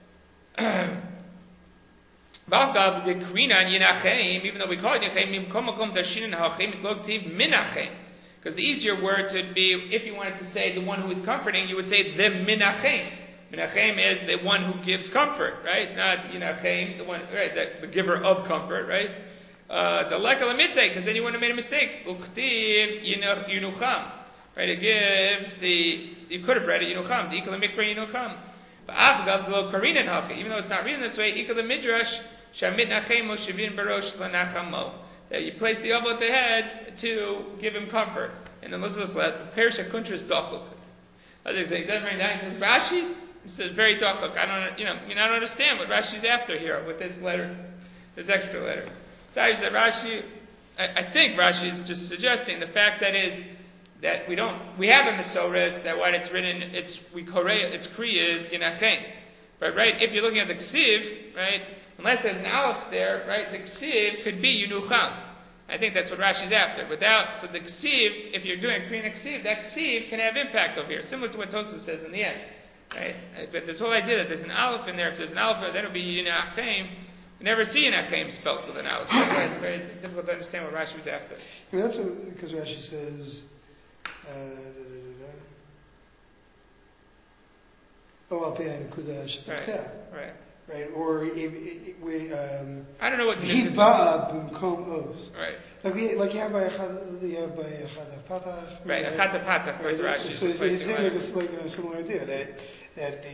"Valgav the Krinan Yinachem." Even though we call it Yinachem, Mimkom Dashin and Hachem it Logtiv Minachem. Because the easier word would be, if you wanted to say the one who is comforting, you would say the Minachem. Menachem is the one who gives comfort, right? Not Yinachem, the one, right? The giver of comfort, right? It's a leka lamite, because then you wouldn't have made a mistake. Uchtiv Yinucham, right? It gives you could have read it Yinucham, the ikal mikra Yinucham. But Afgav lo Karinan hachi, even though it's not written this way, ikal midrash shamit nachem moshivin barosh lanachamo. That you place the elbow at the head to give him comfort. And then listen to this, Perish Akuntras Dachuk. Others say, doesn't very nice. Says Rashi. He says very dachuk. I don't understand what Rashi's after here with this letter, this extra letter. So he said Rashi. I think Rashi is just suggesting the fact that we have a Masoros that what it's written its Kri is Yinachem, but right if you're looking at the Ksiv, right, unless there's an aleph there, right, the Ksiv could be Yinucham. I think that's what Rashi's after. So the Ksiv, if you're doing a Kriyan Ksiv, that Ksiv can have impact over here, similar to what Tosfos says in the end. Right? But this whole idea that there's an aleph in there, if there's an aleph, then it'll be Yinachem. You never see Yinachem spelled with an aleph. That's why it's very difficult to understand what Rashi was after. I mean, that's because Rashi says, right? Or I don't know what right. Like you have by Chatav Patach. Right, Chatav Patach, where's Rashi? So he's saying a similar idea that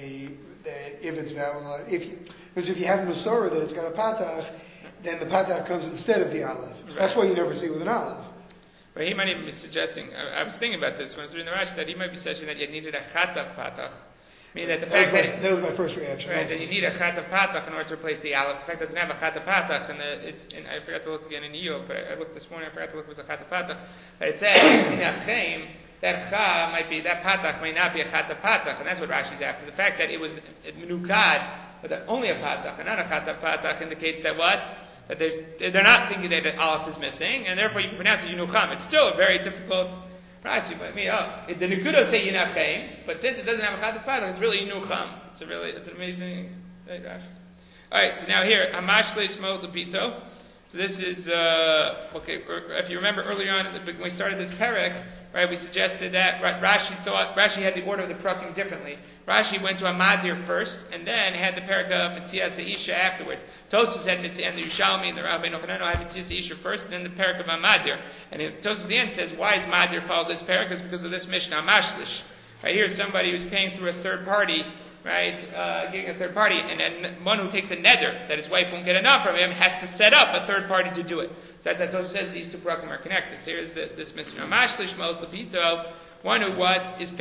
if it's vowel, if you have a Masorah that it's got a Patach, then the Patach comes instead of the Aleph. So right. That's why you never see with an Aleph. But he might even be suggesting. I was thinking about this when I was reading the Rashi, that he might be suggesting that you needed a Chatav Patach. Meaning that the fact that was my first reaction. Right, that you need a Chatav Patach in order to replace the Aleph. The fact that it doesn't have a Chatav Patach, and I forgot to look again in Iyov, but I looked this morning. I forgot to look if it was a Chatav Patach. But it says Minachem, that Cha might be, that Patach might not be a Chatav Patach, and that's what Rashi's after. The fact that it was Menukad, but that only a Patach and not a Chatav Patach indicates that what? That they're not thinking that the Aleph is missing, and therefore you can pronounce it Yinucham. It's still a very difficult Rashi, but the Nekudos say Yinachem, but since it doesn't have a Chatav Patach, it's really Yinucham. It's an amazing Rashi. Alright, so now here, Hamash Leishmo Lepito. So this is, if you remember earlier on, when we started this parak, right, we suggested that Rashi had the order of the prakim differently. Rashi went to Amadir first, and then had the parak of Mitzias Isha afterwards. Tosfos had Mitzias, and the Yushalmi and the Rabbi Nochanano had Mitzias Isha first, and then the parak of Amadir. And Tosfos at the end says, why is Madir followed this parak? It's because of this Mishnah, Amashlish. Right, here's somebody who's paying through a third party, right, giving a third party, and then one who takes a neder, that his wife won't get enough from him, has to set up a third party to do it. So that's how Tosfos says these two prakim are connected. So here's this Mishnah. Amashlish Mos Lepito, one who is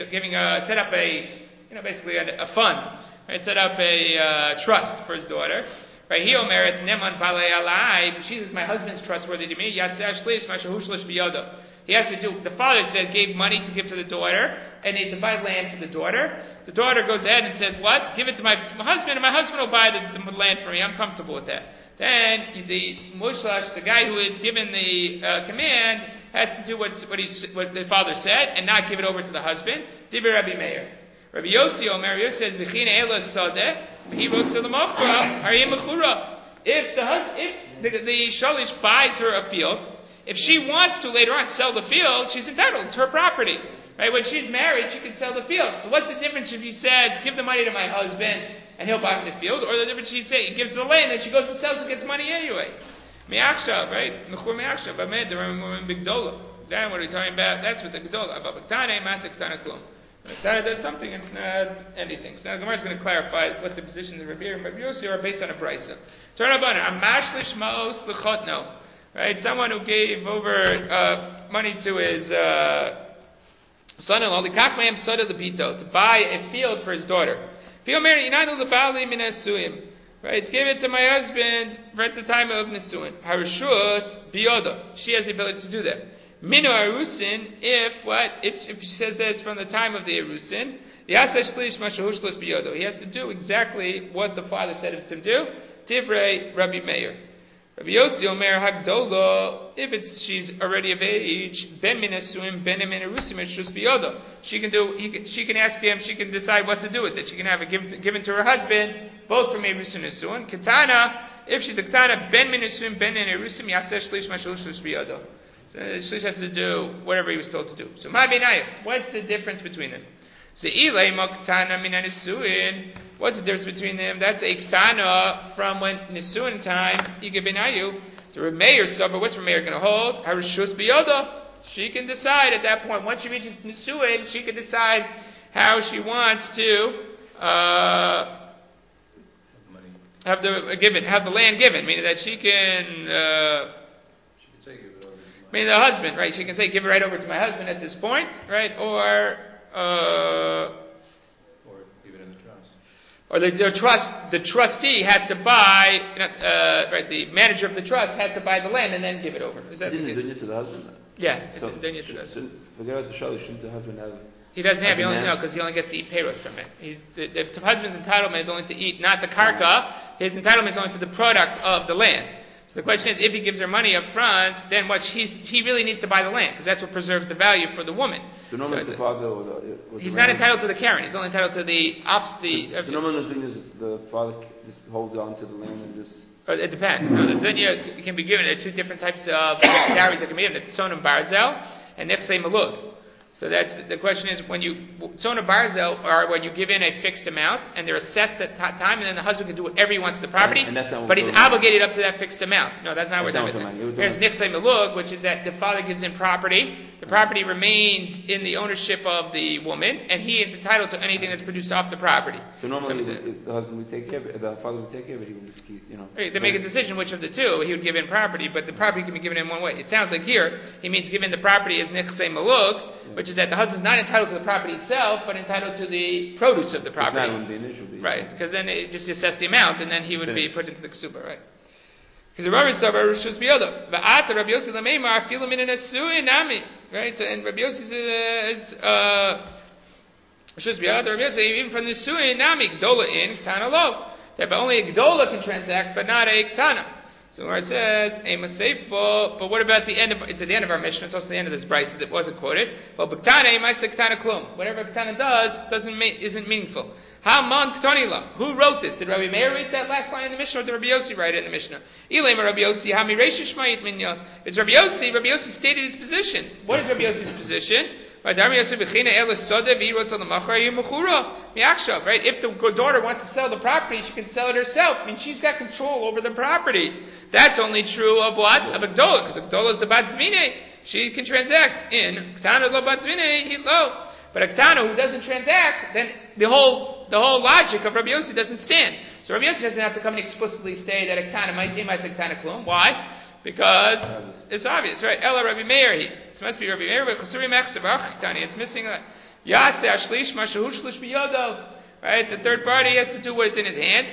set up basically a fund, right? Set up a trust for his daughter. Right? He omeret neman balei alai. She is my husband's trustworthy to me. Yaseh shlish mashahu shlish biyodo. He has to do. The father says gave money to give to the daughter, and to buy land for the daughter. The daughter goes ahead and says, "What? Give it to my husband, and my husband will buy the land for me. I'm comfortable with that." Then the mushlash, the guy who is given the command, has to do what the father said, and not give it over to the husband. Divrei Rabbi Meir. Rabbi Yossi Omer says, "V'china ela sadeh, he wrote to the machra, hariyim mechura." If the shalish buys her a field, if she wants to later on sell the field, she's entitled. It's her property, right? When she's married, she can sell the field. So what's the difference if he says, "Give the money to my husband and he'll buy me the field," or the difference he gives her the land, then she goes and sells and gets money anyway? Me'achshav, right? Mechur me'achshav, b'med de'ramim b'gdola. Then what are we talking about? That's what the gdola. About b'ktane, masek ktane klum. That does something, it's not anything. So now the Gemara is going to clarify what the positions of Rabbi and Rabbi Yossi are based on a brisa. Turn up on it. Amash lishmaos l'chotno. Right? Someone who gave over money to his son-in-law, l'kach me'em soda l'pito, to buy a field for his daughter. The right? Give it to my husband at the time of Nisuin. Harishus biyoda. She has the ability to do that. Minu arusin, if she says that it's from the time of the arusin, he has to do exactly what the father said him to do. Divrei Rabbi Meir. Rabbi Yossi Omer Hagdola, if she's already of age, ben min asuim, ben min arusim, shus biyoda. She can ask him, she can decide what to do with it. She can have it given to her husband, both from erusim and asuim. Ketana, if she's a ketana, ben min asuim, ben min arusim, yaseh shlish shus biyoda. So shlish has to do whatever he was told to do. So ma benayim, what's the difference between them? So ilay maktana min nisuin. What's the difference between them? That's a ktana from when nisuin time. Ikebenayu. So Rameir Sabra, what's Rameir going to hold? Harishus biyoda. She can decide at that point. Once she reaches nisuin, she can decide how she wants to have the land given. Meaning that she can. She can say give it over. Meaning the husband, right? She can say, "Give it right over to my husband at this point," right? Or leave it in the trust. Or the trustee has to buy, right? The manager of the trust has to buy the land and then give it over. Is that the case? Didn't to the husband? Yeah, So forget about the shalish. Shouldn't the husband have? He doesn't have. He only because he only gets to eat payros from it. The husband's entitlement is only to eat, not the karka. His entitlement is only to the product of the land. So the question is, if he gives her money up front, then he really needs to buy the land because that's what preserves the value for the woman. So normally the father he's not entitled to the Karen. He's only entitled to the The normal thing is the father just holds on to the land and just. It depends. Now, the dunya can be given. There are two different types of dowries that can be given. It's tzonah barzel and nechsei malug. So that's the question is when you tzonah barzel are when you give in a fixed amount and they're assessed at time, and then the husband can do whatever he wants to the property, but he's obligated up to that fixed amount. No, that's not what we're talking about. There's nechsei malug, which is that the father gives in property. The property remains in the ownership of the woman, and he is entitled to anything that's produced off the property. So normally the husband would take care of it, the father would take care of it, he would just keep, Right, they make a decision which of the two he would give in property, but the property can be given in one way. It sounds like here he means given the property as nechsei malug, which is that the husband's not entitled to the property itself, but entitled to the produce of the property. That wouldn't be an issue. Right, because then it just assess the amount, and then he would be put into the ksuba, right? Because the Rabbi said, "Rishus biyoda." Va'ata Rabbi Yossi lemeimar afilu min nasuin nami. Right, so and Rabbi Yossi is Rishus biyoda. Rabbi Yossi even from the nasuin nami gdola in ktana lo. That only a gdola can transact, but not a ktana. So where it says a masefo, but what about the end of? It's at the end of our mission. It's also the end of this brisa that wasn't quoted. But b'ktana ma'aseh ktana klum. Whatever a ktana does isn't meaningful. Haman Ktonila. Who wrote this? Did Rabbi Meir write that last line in the Mishnah, or did Rabbi Yossi write it in the Mishnah? Ilema Rabbi Yossi, Hami Reishish Ma'it Minya. It's Rabbi Yossi. Rabbi Yossi stated his position. What is Rabbi Yossi's position? Right, if the daughter wants to sell the property, she can sell it herself. I mean, she's got control over the property. That's only true of what? Of a gdola, because a gdola is the bat zvine. She can transact in ktana lo bat zvine hilo. But a ktana who doesn't transact, then the whole logic of Rabbi Yossi doesn't stand. So Rabbi Yossi doesn't have to come and explicitly say that a ktana might be ma'aseh ktana klum. Why? Because it's obvious, right? Ella Rabbi Meir. It must be Rabbi Meir. It's missing. Yaseh ashlish mashahu shlish biyodo. Right? The third party has to do what's in his hand.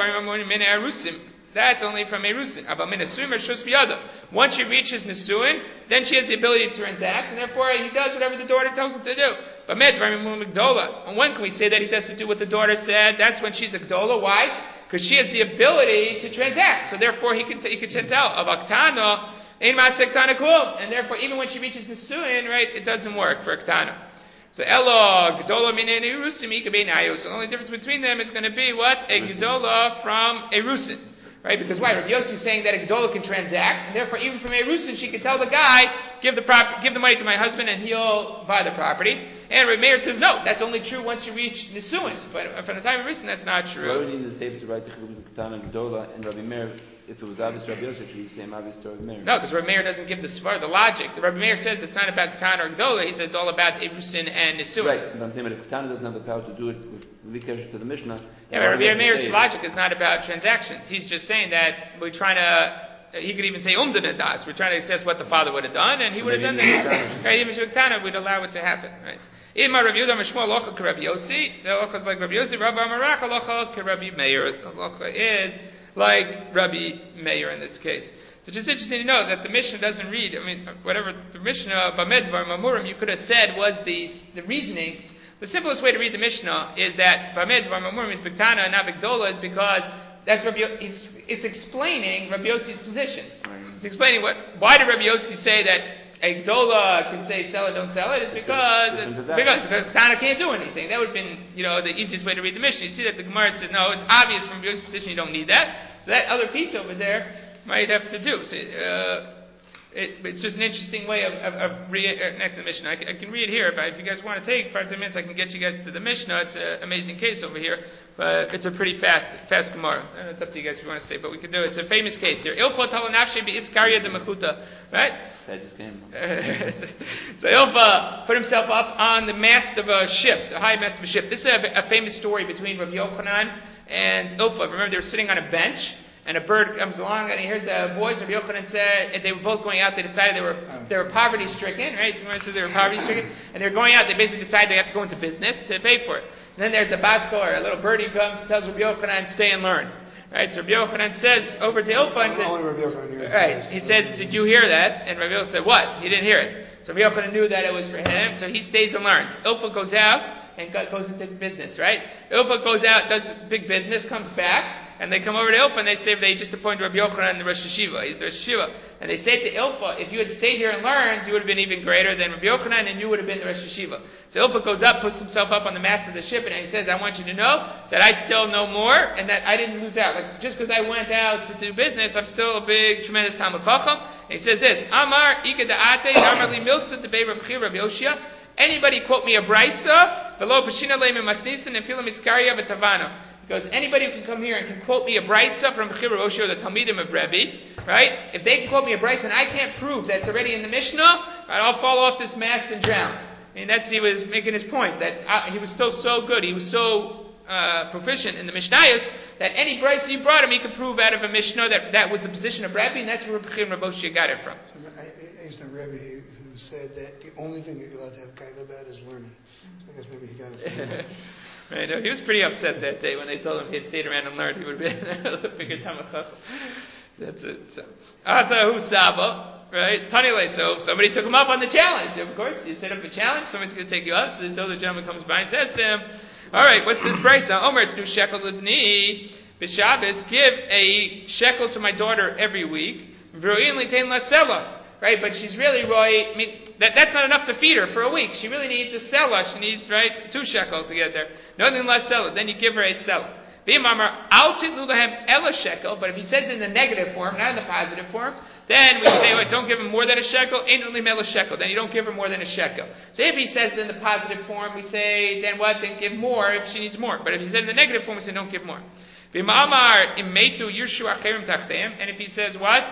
That's only from Erusim. Once she reaches Nisuin, then she has the ability to transact, and therefore he does whatever the daughter tells him to do. And when can we say that he has to do what the daughter said? That's when she's a gdola. Why? Because she has the ability to transact. So therefore he can tell of aktana ein ma'aseh ktana klum, and therefore even when she reaches Nisuin, right, it doesn't work for aktana. So elo gdola min erusim ikabeinayu. So the only difference between them is going to be what? A gdola from erusin. Right? Because why? Rabbi Yossi is saying that a gdola can transact, and therefore even from erusin she can tell the guy, give the money to my husband and he'll buy the property. And Rabbi Meir says, no, that's only true once you reach Nisuin. But from the time of erusin, that's not true. Why would he need the Sefer to write the Ketana and gdola and Rabbi Meir? If it was obvious to Rabbi Yossi, it should be the same obvious to Rabbi Meir. No, because Rabbi Meir doesn't give the logic. The Rabbi Meir says it's not about Ketana or Gdola. He says it's all about Erusin and Nisuin. Right, but I'm saying, but if Ketana doesn't have the power to do it with Vikesh to the Mishnah... Yeah, but Rabbi Meir's logic is not about transactions. He's just saying that we're trying to... He could even say das. We're trying to assess what the father would have done, and he would have done that. Right, even with Ketana, we'd allow it to happen. Right. Ima Rabbi Yehuda Mishmo Alocha K'Rabbi Yossi. The Alocha is like Rabbi Yossi. Rabbi Amarach Alocha K'Rabbi Meir. The Alocha is like Rabbi Meir in this case. So just interesting to know that the Mishnah doesn't read, whatever the Mishnah, Bamedvar, Mamurim, you could have said was the reasoning. The simplest way to read the Mishnah is that Bamedvar, Mamurim is Biktana and not Bigdola is because that's it's explaining Rabbi Yossi's position. It's explaining why did Rabbi Yossi say that a Gdola can say sell it, don't sell it, is because Biktana can't do anything. That would have been, the easiest way to read the Mishnah. You see that the Gemara said, no, it's obvious from Rabbi Yossi's position you don't need that. So that other piece over there might have to do. So, it's just an interesting way of reenacting the Mishnah. I can read here, but if you guys want to take 5 minutes, I can get you guys to the Mishnah. It's an amazing case over here, but it's a pretty fast Gemara. It's up to you guys if you want to stay, but we can do it. It's a famous case here. Ilfa talanafshe bi-iskaria de mechuta, right? I just came. So Ilfa put himself up on the mast of a ship, the high mast of a ship. This is a famous story between Rabbi Yochanan and Ilfa. Remember, they were sitting on a bench, and a bird comes along and he hears a voice. Rabbi Yochanan said, and they were both going out. They decided they were poverty stricken, right? Someone says they were poverty stricken, and they're going out. They basically decide they have to go into business to pay for it. And then there's a basko or a little birdie comes and tells Rabbi Yochanan, stay and learn. Right? So Rabbi Yochanan says over to Ilfa and says, right? He says, did you hear that? And Rabbi Yochanan said, what? He didn't hear it. So Rabbi Yochanan knew that it was for him, so he stays and learns. Ilfa goes out and goes into business, right? Ilfa goes out, does big business, comes back. And they come over to Ilfa and they say they just appointed Rabbi Yochanan the Rosh Hashiva. He's the Rosh Hashiva. And they say to Ilfa, if you had stayed here and learned, you would have been even greater than Rabbi Yochanan and you would have been the Rosh Hashiva. So Ilfa goes up, puts himself up on the mast of the ship, and he says, I want you to know that I still know more and that I didn't lose out. Like, just because I went out to do business, I'm still a big, tremendous Talmud Chacham. And he says this, Amar Ika Da'ate, Amar Li Milsa Debei Rabbi Yoshia. Anybody quote me a Brisa, Velo Pashina Leim Masnisin and Filam Iskaria V'Tavana. Goes, anybody who can come here and can quote me a brisa from Bechira Roshi or the Talmidim of Rebbe, right? If they can quote me a brisa and I can't prove that it's already in the Mishnah, right, I'll fall off this mast and drown. He was making his point that he was still so good, he was so proficient in the Mishnayos that any brisa you brought him, he could prove out of a Mishnah that was the position of Rebbe, and that's where Bechira Roshi got it from. So I used to Rebbe who said that the only thing that you're allowed to have kaiva about is learning. So I guess maybe he got it from him. Right, no, he was pretty upset that day when they told him he had stayed around and learned. He would have been a bigger Talmud Chacham. That's it. So, Atahu Saba, right? Tanile. So somebody took him up on the challenge. Of course, you set up a challenge. Somebody's going to take you up. So this other gentleman comes by and says to him, "All right, what's this price? Omer, it's new shekel libni b'Shabbos. Give a shekel to my daughter every week. V'ro'in litain lasela." Right, but she's really roy. That's not enough to feed her for a week. She really needs a sela. She needs, 2 shekel to get there. Nothing less sela. Then you give her a sela. Ela shekel. But if he says it in the negative form, not in the positive form, then we say, don't give him more than a shekel. Ain't only mela shekel. Then you don't give her more than a shekel. So if he says it in the positive form, we say, then what? Then give more if she needs more. But if he says it in the negative form, we say, don't give more. And if he says what?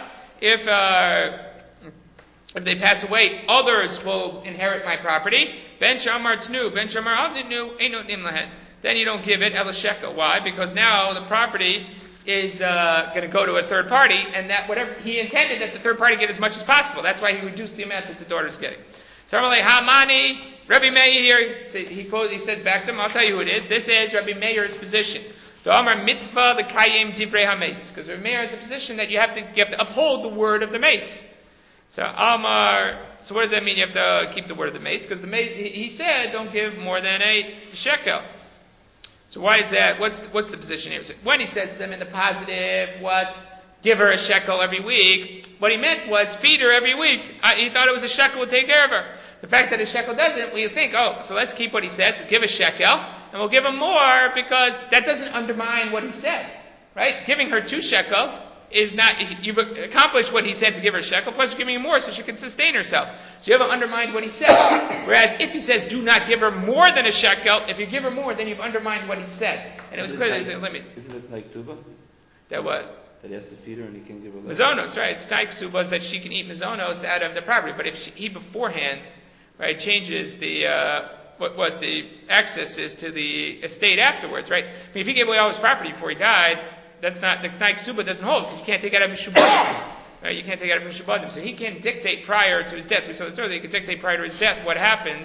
If they pass away, others will inherit my property. Ben shamar tznu, ben shamar avninu, einot nim lahen. Then you don't give it el shekel. Why? Because now the property is going to go to a third party, and that whatever he intended that the third party get as much as possible. That's why he reduced the amount that the daughter's getting. So Hamani, Rabbi Meir here, he says back to him, I'll tell you who it is. This is Rabbi Meir's position. The Amar mitzvah the kayim divrei hameis, because Rabbi Meir has a position that you have to uphold the word of the mace. So what does that mean? You have to keep the word of the mace? Because he said, don't give more than a shekel. So why is that? What's the position here? So when he says to them in the positive, give her a shekel every week, what he meant was feed her every week. He thought it was a shekel would take care of her. The fact that a shekel doesn't, we think, so let's keep what he says, give a shekel, and we'll give him more because that doesn't undermine what he said, right? Giving her 2 shekel is not, you've accomplished what he said to give her a shekel, plus you're giving her more so she can sustain herself. So you haven't undermined what he said. Whereas if he says, do not give her more than a shekel, if you give her more, then you've undermined what he said. And it was clear there's a limit. Isn't it like tuba? That what? That he has to feed her and he can give her less. Mizonos, right? It's taik subas that she can eat mizonos out of the property. But if he beforehand, right, changes the, what the access is to the estate afterwards, right? If he gave away all his property before he died, that's not, the Taik Suba doesn't hold, because you can't take it out of Mishubadim. Right? You can't take it out of Mishubadim. So he can dictate prior to his death. We saw this earlier, he can dictate prior to his death what happens,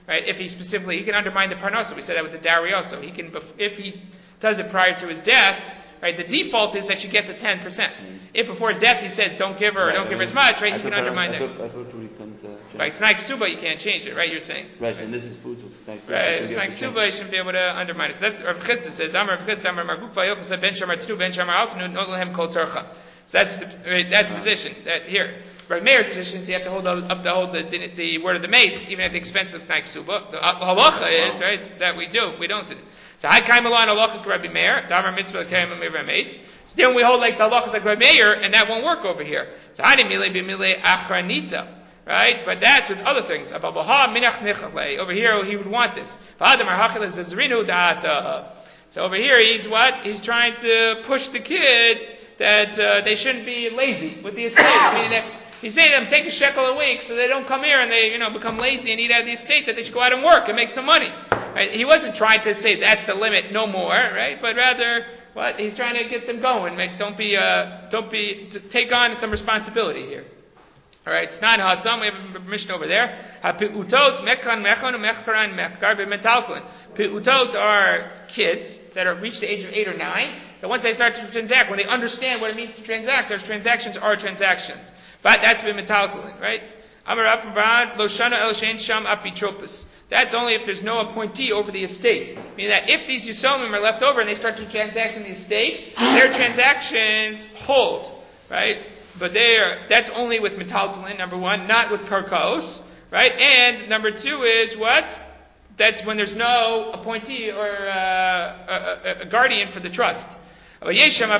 right? If he specifically, he can undermine the parnasa. We said that with the dowry also. He can, if he does it prior to his death, right? The default is that she gets a 10%. If before his death he says don't give her or don't give her as much, right? He can undermine that. I thought we couldn't change. Right, Tanai Ksuba, you can't change it, right? You're saying. Right, and this is food. Right, it's like Ksuba, you shouldn't be able to undermine it. So that's Rav Chisda says, Amar Rav Chisda, Amar Marguk Vayokha said, Ben Shamar Tznu, Ben Shamar Altanu, Nodlehem Kol Tzarcha. So that's the position that here. Rav Meir's position is you have to hold the word of the mace, even at the expense of Tanai Ksuba. The halacha is, right, that we don't do it. So Hai Kai Malan halacha Rabbi Meir, Damar Mitzvah Kaim Amir Mace. So then we hold like the halachas like Rabbi Meir, and that won't work over here. So Hani Mile B'Mile Achranita. Right? But that's with other things. Over here, he would want this. So over here, he's what? He's trying to push the kids that they shouldn't be lazy with the estate. Meaning that he's saying to them, take a shekel a week so they don't come here and they, become lazy and eat out of the estate, that they should go out and work and make some money. Right? He wasn't trying to say that's the limit, no more, right? But rather, what? He's trying to get them going. Take on some responsibility here. All right, it's not Hasam. We have a mission over there. Hapiutot mekhan mechon mechkaran mechkar b'metaltlin. Piutot are kids that are reached the age of 8 or 9. That once they start to transact, when they understand what it means to transact, those transactions are transactions. But that's b'metaltlin, right? Amarav from Baran lo shana el shein sham apitropus. That's only if there's no appointee over the estate. Meaning that if these Yusomim are left over and they start to transact in the estate, their transactions hold, right? But that's only with metaltalin, number one, not with karkaos, right? And number two is what? That's when there's no appointee or a guardian for the trust. If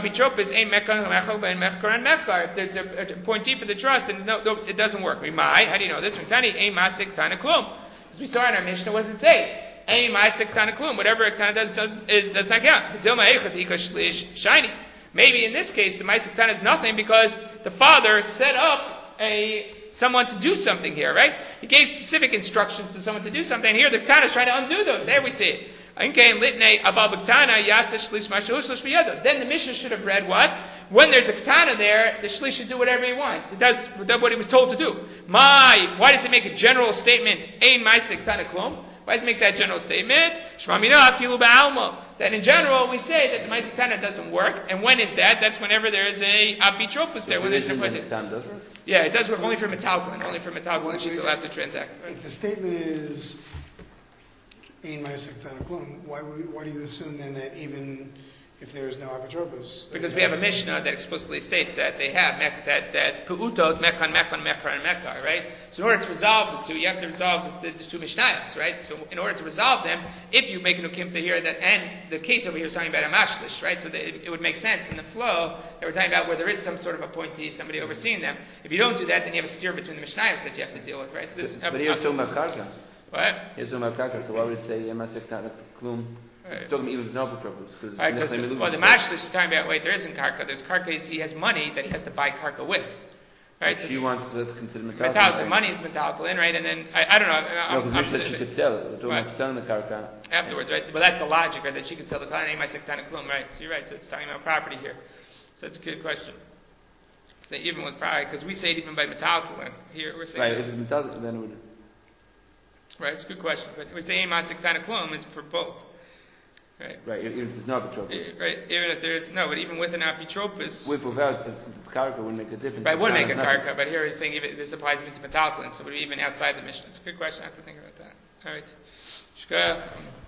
there's an appointee for the trust, then no, it doesn't work. How do you know this? As we saw in our Mishnah, what does it say? Whatever Ektana does not count. Shiny. Maybe in this case, the Ma'aseh Ketana is nothing because the father set up someone to do something here, right? He gave specific instructions to someone to do something, and here the Ketana is trying to undo those. There we see it. Then the Mishnah should have read what? When there's a Ketana there, the Shlish should do whatever he wants. It does what he was told to do. Why does it make a general statement? Ein Ma'aseh Ketana Klum? Why does it make that general statement? That in general we say that the Ma'aseh Ketana doesn't work, and when is that? That's whenever there is a apitropos there. When there's an appointed. Yeah, it does work only for metaltalin. Only for metaltalin she's allowed to transact. Right? If the statement is Ein Ma'aseh Ketana Klum, why do you assume then that even if there is no apitropos? Because we have a Mishnah that explicitly states that they have that pu'utot mechan mechar and mechar, right? So in order to resolve the two, you have to resolve the two Mishnayos, right? So in order to resolve them, if you make an ukimta here, and the case over here is talking about a mashlish, right? So it would make sense in the flow that we're talking about where there is some sort of appointee, somebody overseeing them. If you don't do that, then you have a steer between the Mishnayos that you have to deal with, right? So but here's talking about karka. What? Here's talking about karka, so why would it say Ma'aseh Ketana Klum? It's talking even with no apitropos. Well, the mashlish is talking about, wait, there isn't karka. There's karka, he has money that he has to buy karka with. Right? She wants that's considered metaltalin. The money is metaltalin, right? And then, I don't know. No, because Mishnah she could sell it. We're talking about selling the karka. Afterwards, right? But that's the logic, right? That she could sell the karka. Right? So you're right. So it's talking about property here. So it's a good question. So even with property, because we say it even by metaltalin. Here we're saying. Right, if it's metaltalin, then it would. Right, it's a good question. But we say Ma'aseh Ketana Klum is for both. Right, even if there's no apitropos. Right, even if there's no, but even with an apitropos. With without, since it's karka, wouldn't make a difference. Right, wouldn't make a karka, but here he's saying even this applies even to metaltalin, so even outside the Mishnah. It's a good question. I have to think about that. All right.